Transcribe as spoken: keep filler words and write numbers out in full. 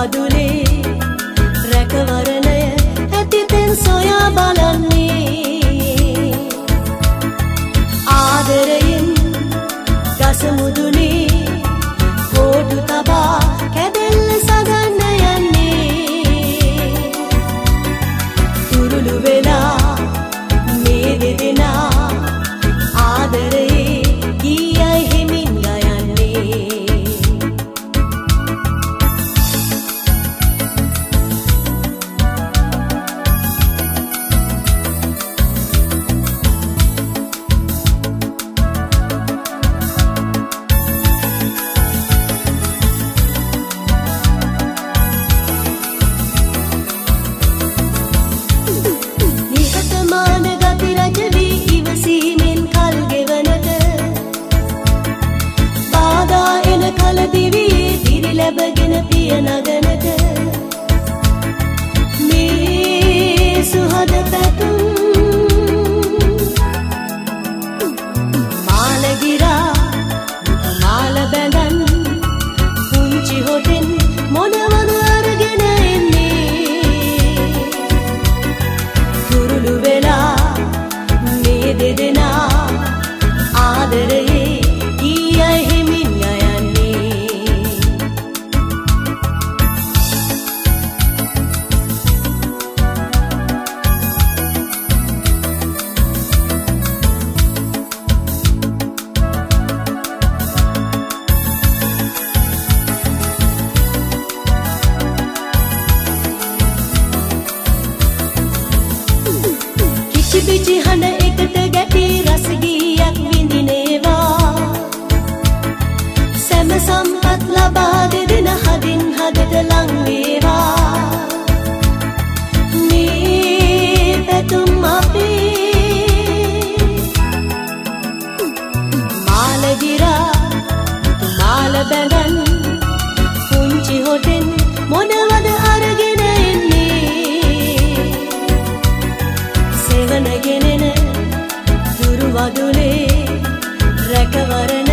වදුලේ රැකවරණය ඇතිතෙන් සොයා බලන්නේ ආදරයෙන් ගස මුදුනේ හෝඩු තබා කැදෙල්ල සගන්න යන්නේ තුරුළු වෙලා මේ දෙදෙනා ආදරයේ ගීයයි හිමින් ගයන්නේ ලැබගෙන පිය නගනට මේ සුහද පැතුම් මාලගිරා මාල බැඳන් පුංචි හොටෙන් මොනවද අරගෙන එන්නේ තුරුළු වෙලා මේ දෙදෙනා ආදරයේ ගීයයි හිමින් පිචි හඬ එකට ගැටි රස ගීයක් විඳිනේවා සෑම සම්පත් ලබා දෙදෙන හදින් හදට ලං වේවා මේ පැතුම් අපේ මාලගිරා මාල බැඳන් පුංචි හොටෙන් මොනවද අරගෙන එන්නේ සෙවනගෙනෙන තුරු වදුලේ රැකවරණ